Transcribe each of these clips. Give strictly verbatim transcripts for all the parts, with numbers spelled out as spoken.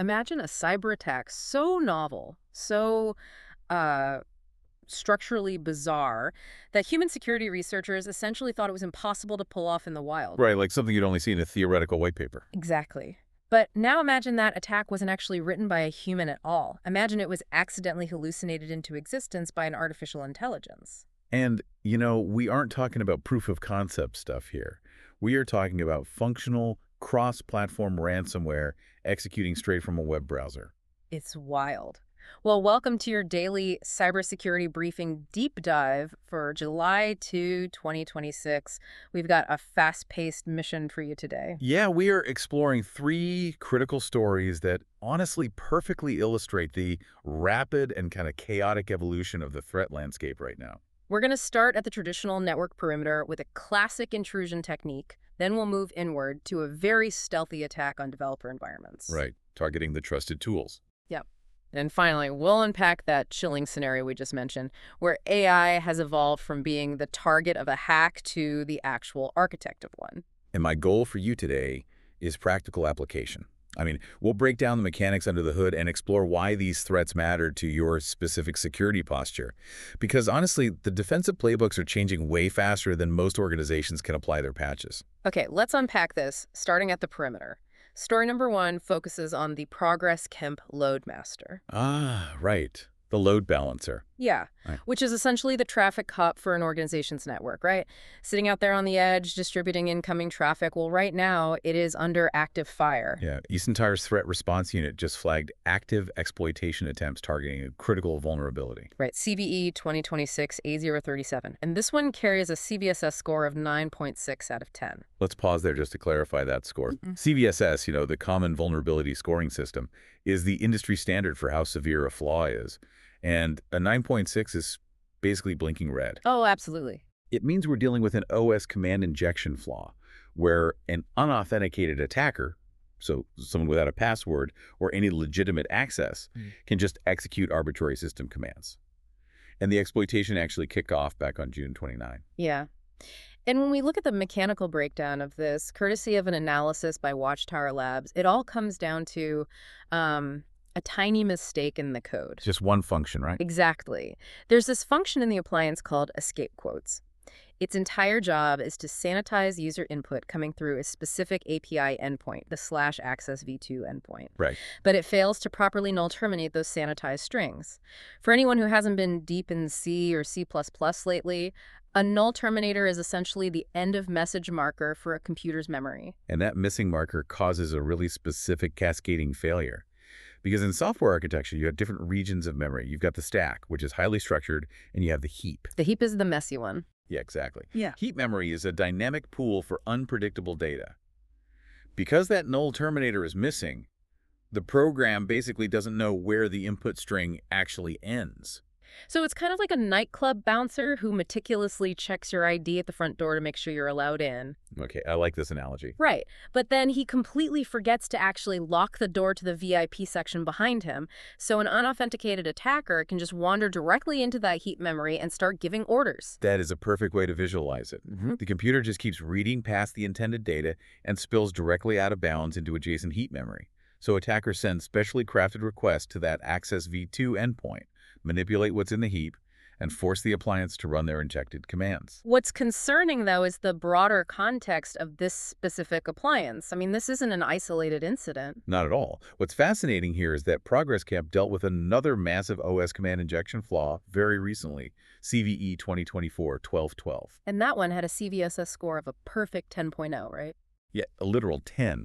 Imagine a cyber attack so novel, so uh, structurally bizarre, that human security researchers essentially thought it was impossible to pull off in the wild. Right, like something you'd only see in a theoretical white paper. Exactly. But now imagine that attack wasn't actually written by a human at all. Imagine it was accidentally hallucinated into existence by an artificial intelligence. And, you know, we aren't talking about proof of concept stuff here. We are talking about functional, cross-platform ransomware executing straight from a web browser. It's wild. Well, welcome to your daily cybersecurity briefing deep dive for July second, twenty twenty-six. We've got a fast-paced mission for you today. Yeah, we are exploring three critical stories that honestly perfectly illustrate the rapid and kind of chaotic evolution of the threat landscape right now. We're going to start at the traditional network perimeter with a classic intrusion technique. Then we'll move inward to a very stealthy attack on developer environments. Right, targeting the trusted tools. Yep. And finally, we'll unpack that chilling scenario we just mentioned, where A I has evolved from being the target of a hack to the actual architect of one. And my goal for you today is practical application. I mean, we'll break down the mechanics under the hood and explore why these threats matter to your specific security posture. Because honestly, the defensive playbooks are changing way faster than most organizations can apply their patches. Okay, let's unpack this, starting at the perimeter. Story number one focuses on the Progress Kemp Loadmaster. Ah, right. The load balancer. Yeah, Right. which is essentially the traffic cop for an organization's network, right? Sitting out there on the edge, distributing incoming traffic. Well, right now, it is under active fire. Yeah, Eastern Tire's threat response unit just flagged active exploitation attempts targeting a critical vulnerability. Right, C V E twenty twenty-six A zero thirty-seven. And this one carries a C V S S score of nine point six out of ten. Let's pause there just to clarify that score. Mm-mm. C V S S, you know, the Common Vulnerability Scoring System, is the industry standard for how severe a flaw is. And a nine point six is basically blinking red. Oh, absolutely. It means we're dealing with an O S command injection flaw, where an unauthenticated attacker, so someone without a password or any legitimate access, Mm. can just execute arbitrary system commands. And the exploitation actually kicked off back on June twenty-ninth. Yeah. And when we look at the mechanical breakdown of this, courtesy of an analysis by Watchtower Labs, it all comes down to um, a tiny mistake in the code. Just one function, right? Exactly. There's this function in the appliance called escape quotes. Its entire job is to sanitize user input coming through a specific A P I endpoint, the slash access v two endpoint. Right. But it fails to properly null terminate those sanitized strings. For anyone who hasn't been deep in C or C plus plus lately, a null terminator is essentially the end of message marker for a computer's memory. And that missing marker causes a really specific cascading failure. Because in software architecture, you have different regions of memory. You've got the stack, which is highly structured, and you have the heap. The heap is the messy one. Yeah, exactly. Yeah. Heap memory is a dynamic pool for unpredictable data. Because that null terminator is missing, the program basically doesn't know where the input string actually ends. So it's kind of like a nightclub bouncer who meticulously checks your I D at the front door to make sure you're allowed in. Okay, I like this analogy. Right. But then he completely forgets to actually lock the door to the V I P section behind him, so an unauthenticated attacker can just wander directly into that heap memory and start giving orders. That is a perfect way to visualize it. Mm-hmm. The computer just keeps reading past the intended data and spills directly out of bounds into adjacent heap memory. So attackers send specially crafted requests to that access v two endpoint, manipulate what's in the heap, and force the appliance to run their injected commands. What's concerning, though, is the broader context of this specific appliance. I mean, this isn't an isolated incident. Not at all. What's fascinating here is that Progress Kemp dealt with another massive O S command injection flaw very recently, C V E twenty twenty-four twelve twelve. And that one had a C V S S score of a perfect ten point oh, right? Yeah, a literal ten.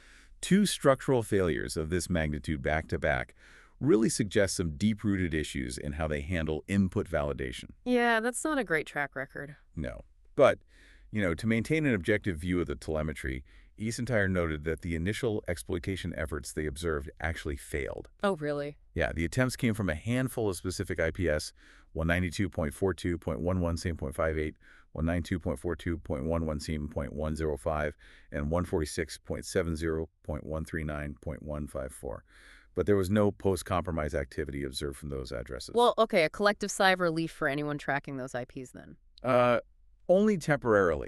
Two structural failures of this magnitude back-to-back really suggest some deep-rooted issues in how they handle input validation. Yeah, that's not a great track record. No. But, you know, to maintain an objective view of the telemetry, Eastern Tire noted that the initial exploitation efforts they observed actually failed. Oh, really? Yeah, the attempts came from a handful of specific I P S, one ninety-two dot forty-two dot eleven same point five eight, one ninety-two dot forty-two dot eleven same point one oh five, and one forty-six dot seventy dot one thirty-nine dot one fifty-four. But there was no post-compromise activity observed from those addresses. Well, okay, a collective sigh of relief for anyone tracking those I Ps then. Uh, only temporarily.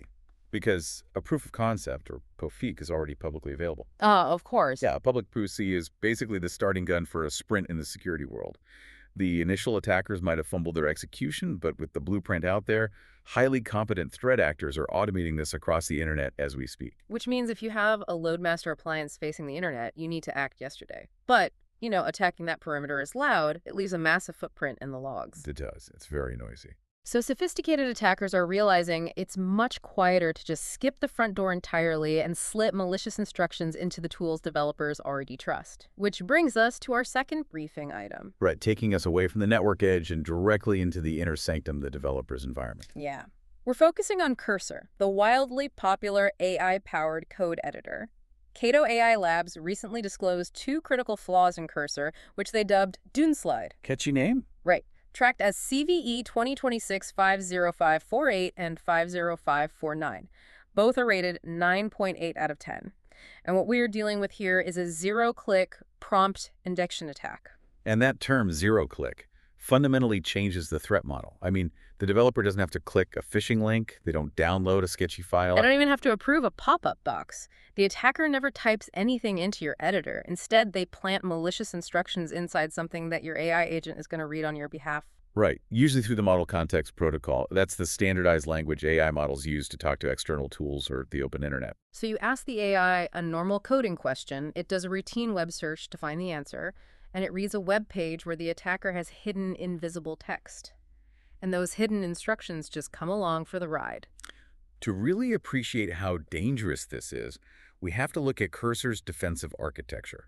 because a proof of concept, or P O F I C, is already publicly available. Uh, of course. Yeah, a public P O C is basically the starting gun for a sprint in the security world. The initial attackers might have fumbled their execution, but with the blueprint out there, highly competent threat actors are automating this across the internet as we speak. Which means if you have a LoadMaster appliance facing the internet, you need to act yesterday. But, you know, attacking that perimeter is loud. It leaves a massive footprint in the logs. It does. It's very noisy. So sophisticated attackers are realizing it's much quieter to just skip the front door entirely and slip malicious instructions into the tools developers already trust. Which brings us to our second briefing item. Right, taking us away from the network edge and directly into the inner sanctum, the developer's environment. Yeah. We're focusing on Cursor, the wildly popular A I-powered code editor. Cato A I Labs recently disclosed two critical flaws in Cursor, which they dubbed Doonslide. Catchy name? Right. Tracked as C V E twenty twenty-six dash five oh five four eight and five oh five four nine. Both are rated nine point eight out of ten. And what we're dealing with here is a zero-click prompt injection attack. And that term, zero-click, fundamentally changes the threat model. I mean, the developer doesn't have to click a phishing link. They don't download a sketchy file. They don't even have to approve a pop-up box. The attacker never types anything into your editor. Instead, they plant malicious instructions inside something that your A I agent is going to read on your behalf. Right, usually through the Model Context Protocol. That's the standardized language A I models use to talk to external tools or the open internet. So you ask the A I a normal coding question, it does a routine web search to find the answer, and it reads a web page where the attacker has hidden invisible text. And those hidden instructions just come along for the ride. To really appreciate how dangerous this is, we have to look at Cursor's defensive architecture.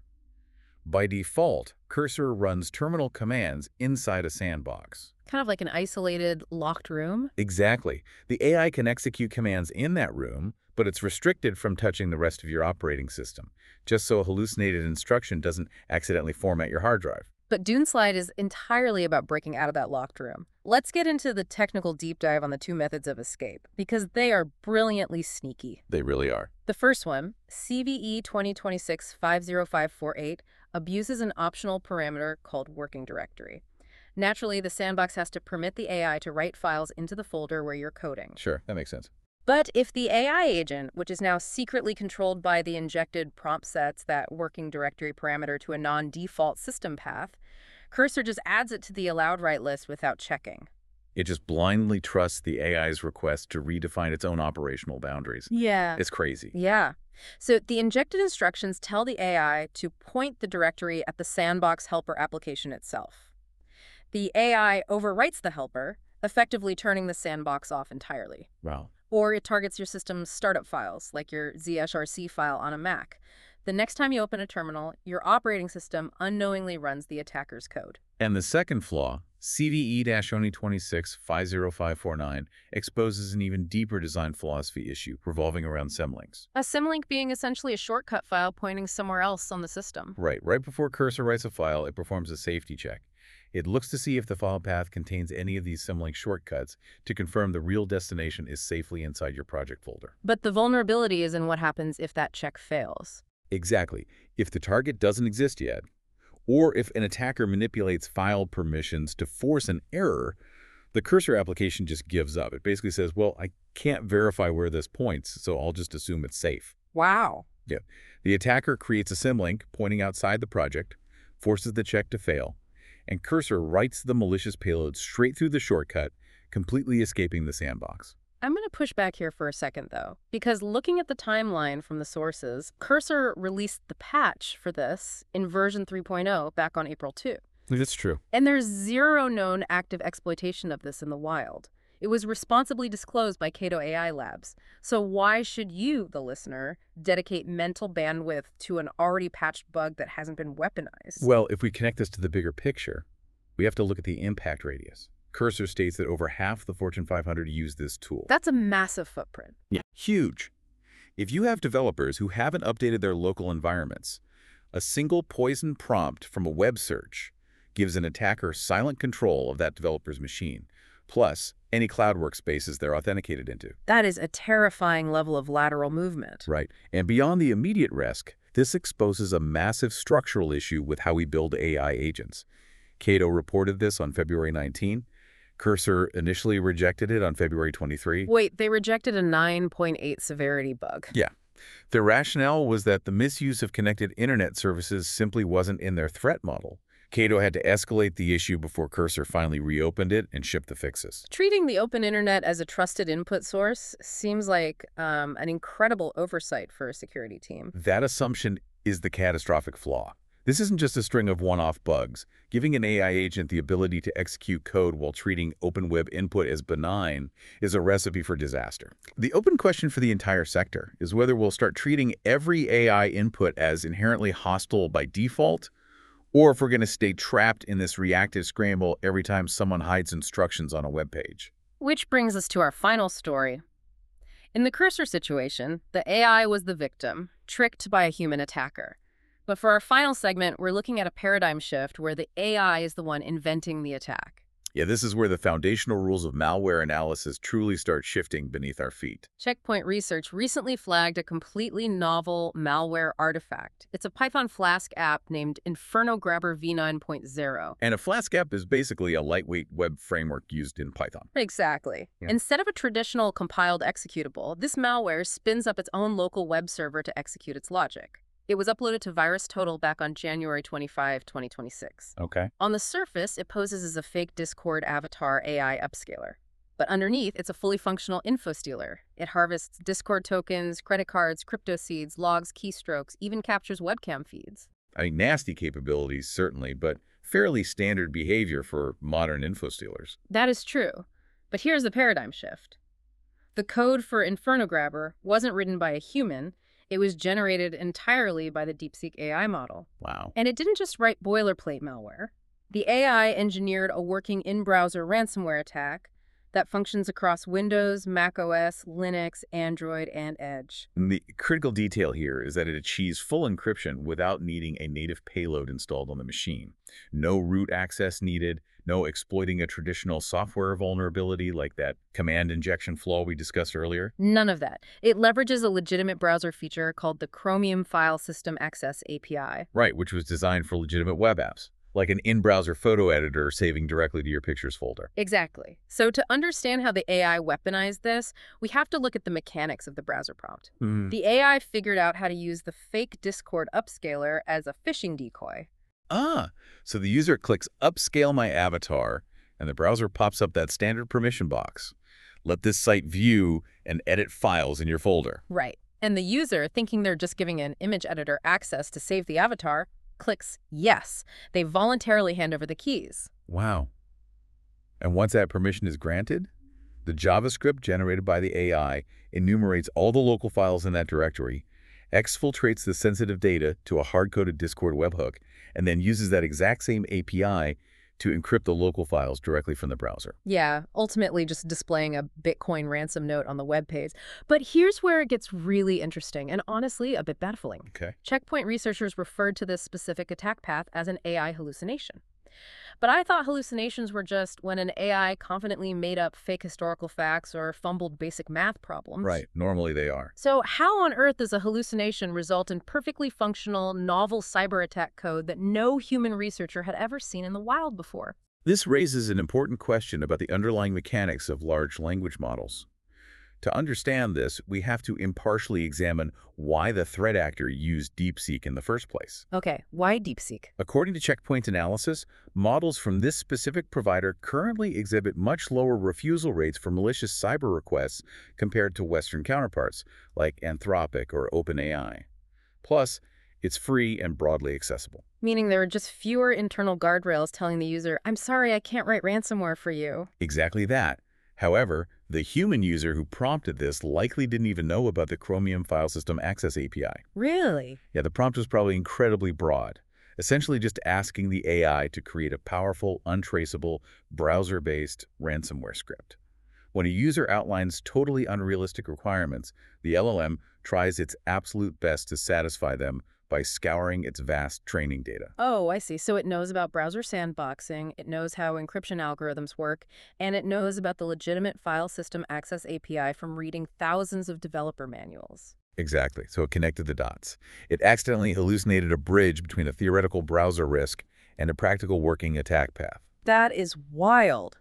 By default, Cursor runs terminal commands inside a sandbox. Kind of like an isolated, locked room? Exactly. The A I can execute commands in that room, but it's restricted from touching the rest of your operating system, just so a hallucinated instruction doesn't accidentally format your hard drive. But Doonslide is entirely about breaking out of that locked room. Let's get into the technical deep dive on the two methods of escape, because they are brilliantly sneaky. They really are. The first one, C V E twenty twenty-six dash five oh five four eight, abuses an optional parameter called working directory. Naturally, the sandbox has to permit the A I to write files into the folder where you're coding. Sure, that makes sense. But if the A I agent, which is now secretly controlled by the injected prompt sets that working directory parameter to a non-default system path, Cursor just adds it to the allowed write list without checking. It just blindly trusts the A I's request to redefine its own operational boundaries. Yeah. It's crazy. Yeah. So the injected instructions tell the A I to point the directory at the sandbox helper application itself. The A I overwrites the helper, effectively turning the sandbox off entirely. Wow. Or it targets your system's startup files, like your Z S R C file on a Mac. The next time you open a terminal, your operating system unknowingly runs the attacker's code. And the second flaw, C V E twenty twenty-six dash five oh five four nine, exposes an even deeper design philosophy issue revolving around symlinks. A symlink being essentially a shortcut file pointing somewhere else on the system. Right. Right before Cursor writes a file, it performs a safety check. It looks to see if the file path contains any of these symlink shortcuts to confirm the real destination is safely inside your project folder. But the vulnerability is in what happens if that check fails. Exactly. If the target doesn't exist yet, or if an attacker manipulates file permissions to force an error, the Cursor application just gives up. It basically says, well, I can't verify where this points, so I'll just assume it's safe. Wow. Yeah. The attacker creates a symlink pointing outside the project, forces the check to fail, and Cursor writes the malicious payload straight through the shortcut, completely escaping the sandbox. I'm going to push back here for a second, though, because looking at the timeline from the sources, Cursor released the patch for this in version three point oh back on April second. That's true. And there's zero known active exploitation of this in the wild. It was responsibly disclosed by Cato A I Labs. So why should you, the listener, dedicate mental bandwidth to an already patched bug that hasn't been weaponized? Well, if we connect this to the bigger picture, we have to look at the impact radius. Cursor states that over half the Fortune five hundred use this tool. That's a massive footprint. Yeah, huge. If you have developers who haven't updated their local environments, a single poison prompt from a web search gives an attacker silent control of that developer's machine, plus any cloud workspaces they're authenticated into. That is a terrifying level of lateral movement. Right. And beyond the immediate risk, this exposes a massive structural issue with how we build A I agents. Cato reported this on February nineteenth. Cursor initially rejected it on February twenty-third. Wait, they rejected a nine point eight severity bug. Yeah. Their rationale was that the misuse of connected internet services simply wasn't in their threat model. Cato had to escalate the issue before Cursor finally reopened it and shipped the fixes. Treating the open internet as a trusted input source seems like um, an incredible oversight for a security team. That assumption is the catastrophic flaw. This isn't just a string of one-off bugs. Giving an A I agent the ability to execute code while treating open web input as benign is a recipe for disaster. The open question for the entire sector is whether we'll start treating every A I input as inherently hostile by default, or if we're going to stay trapped in this reactive scramble every time someone hides instructions on a web page. Which brings us to our final story. In the Cursor situation, the A I was the victim, tricked by a human attacker. But for our final segment, we're looking at a paradigm shift where the A I is the one inventing the attack. Yeah, this is where the foundational rules of malware analysis truly start shifting beneath our feet. Checkpoint Research recently flagged a completely novel malware artifact. It's a Python Flask app named Inferno Grabber v nine point oh. And a Flask app is basically a lightweight web framework used in Python. Exactly. Yeah. Instead of a traditional compiled executable, this malware spins up its own local web server to execute its logic. It was uploaded to VirusTotal back on January twenty-fifth, twenty twenty-six. Okay. On the surface, it poses as a fake Discord avatar A I upscaler. But underneath, it's a fully functional info stealer. It harvests Discord tokens, credit cards, crypto seeds, logs, keystrokes, even captures webcam feeds. I mean, nasty capabilities, certainly, but fairly standard behavior for modern info stealers. That is true. But here's the paradigm shift. The code for Inferno Grabber wasn't written by a human. It was generated entirely by the DeepSeek A I model. Wow. And it didn't just write boilerplate malware. The A I engineered a working in-browser ransomware attack that functions across Windows, macOS, Linux, Android, and Edge. And the critical detail here is that it achieves full encryption without needing a native payload installed on the machine. No root access needed, no exploiting a traditional software vulnerability like that command injection flaw we discussed earlier. None of that. It leverages a legitimate browser feature called the Chromium File System Access A P I. Right, which was designed for legitimate web apps, like an in-browser photo editor saving directly to your pictures folder. Exactly. So to understand how the A I weaponized this, we have to look at the mechanics of the browser prompt. Mm. The A I figured out how to use the fake Discord upscaler as a phishing decoy. Ah, so the user clicks upscale my avatar, and the browser pops up that standard permission box. Let this site view and edit files in your folder. Right. And the user, thinking they're just giving an image editor access to save the avatar, clicks yes. They voluntarily hand over the keys. Wow. And once that permission is granted, the JavaScript generated by the A I enumerates all the local files in that directory, exfiltrates the sensitive data to a hard-coded Discord webhook, and then uses that exact same A P I to encrypt the local files directly from the browser. Yeah, ultimately just displaying a Bitcoin ransom note on the web page. But here's where it gets really interesting and honestly a bit baffling. Okay. Checkpoint researchers referred to this specific attack path as an A I hallucination. But I thought hallucinations were just when an A I confidently made up fake historical facts or fumbled basic math problems. Right. Normally they are. So how on earth does a hallucination result in perfectly functional, novel cyber attack code that no human researcher had ever seen in the wild before? This raises an important question about the underlying mechanics of large language models. To understand this, we have to impartially examine why the threat actor used DeepSeek in the first place. Okay, why DeepSeek? According to Checkpoint's analysis, models from this specific provider currently exhibit much lower refusal rates for malicious cyber requests compared to Western counterparts, like Anthropic or OpenAI. Plus, it's free and broadly accessible. Meaning there are just fewer internal guardrails telling the user, I'm sorry, I can't write ransomware for you. Exactly that. However, the human user who prompted this likely didn't even know about the Chromium File System Access A P I. Really? Yeah, the prompt was probably incredibly broad, essentially just asking the A I to create a powerful, untraceable, browser-based ransomware script. When a user outlines totally unrealistic requirements, the L L M tries its absolute best to satisfy them by scouring its vast training data. Oh, I see. So it knows about browser sandboxing, it knows how encryption algorithms work, and it knows about the legitimate file system access A P I from reading thousands of developer manuals. Exactly. So it connected the dots. It accidentally hallucinated a bridge between a theoretical browser risk and a practical working attack path. That is wild.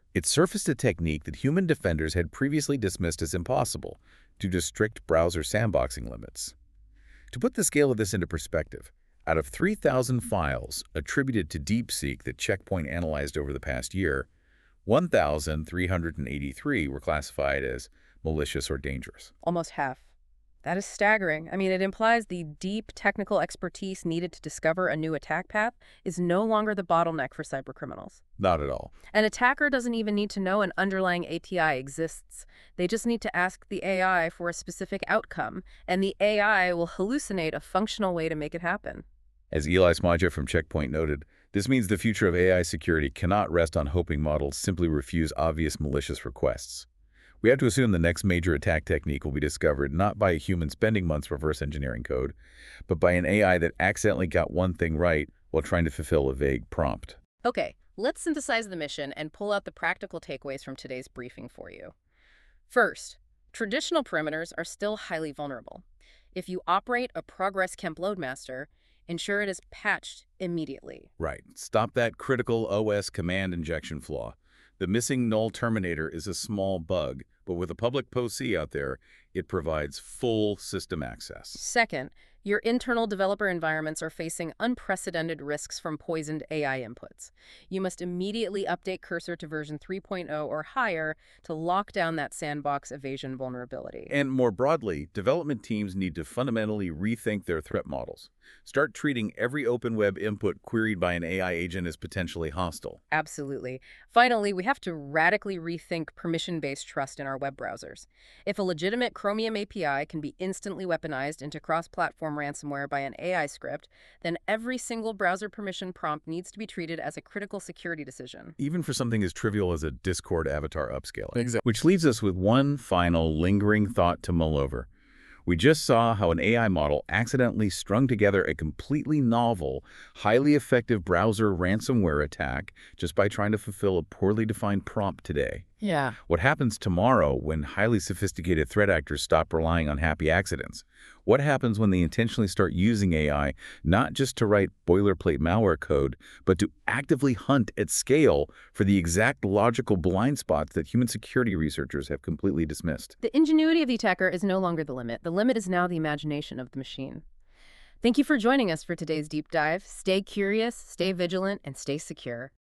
It surfaced a technique that human defenders had previously dismissed as impossible due to strict browser sandboxing limits. To put the scale of this into perspective, out of three thousand files attributed to DeepSeek that Check Point analyzed over the past year, one thousand three hundred eighty-three were classified as malicious or dangerous. Almost half. That is staggering. I mean, it implies the deep technical expertise needed to discover a new attack path is no longer the bottleneck for cybercriminals. Not at all. An attacker doesn't even need to know an underlying A P I exists. They just need to ask the A I for a specific outcome, and the A I will hallucinate a functional way to make it happen. As Eli Smadja from Check Point noted, this means the future of A I security cannot rest on hoping models simply refuse obvious malicious requests. We have to assume the next major attack technique will be discovered not by a human spending months reverse engineering code, but by an A I that accidentally got one thing right while trying to fulfill a vague prompt. Okay, let's synthesize the mission and pull out the practical takeaways from today's briefing for you. First, traditional perimeters are still highly vulnerable. If you operate a Progress Kemp Loadmaster, ensure it is patched immediately. Right. Stop that critical O S command injection flaw. The missing null terminator is a small bug, but with a public P O C out there, it provides full system access. Second, your internal developer environments are facing unprecedented risks from poisoned A I inputs. You must immediately update Cursor to version three point oh or higher to lock down that sandbox evasion vulnerability. And more broadly, development teams need to fundamentally rethink their threat models. Start treating every open web input queried by an A I agent as potentially hostile. Absolutely. Finally, we have to radically rethink permission-based trust in our web browsers. If a legitimate Chromium A P I can be instantly weaponized into cross-platform ransomware by an A I script, then every single browser permission prompt needs to be treated as a critical security decision. Even for something as trivial as a Discord avatar upscaling. Exactly. Which leaves us with one final lingering thought to mull over. We just saw how an A I model accidentally strung together a completely novel, highly effective browser ransomware attack just by trying to fulfill a poorly defined prompt today. Yeah. What happens tomorrow when highly sophisticated threat actors stop relying on happy accidents? What happens when they intentionally start using A I not just to write boilerplate malware code, but to actively hunt at scale for the exact logical blind spots that human security researchers have completely dismissed? The ingenuity of the attacker is no longer the limit. The limit is now the imagination of the machine. Thank you for joining us for today's deep dive. Stay curious, stay vigilant, and stay secure.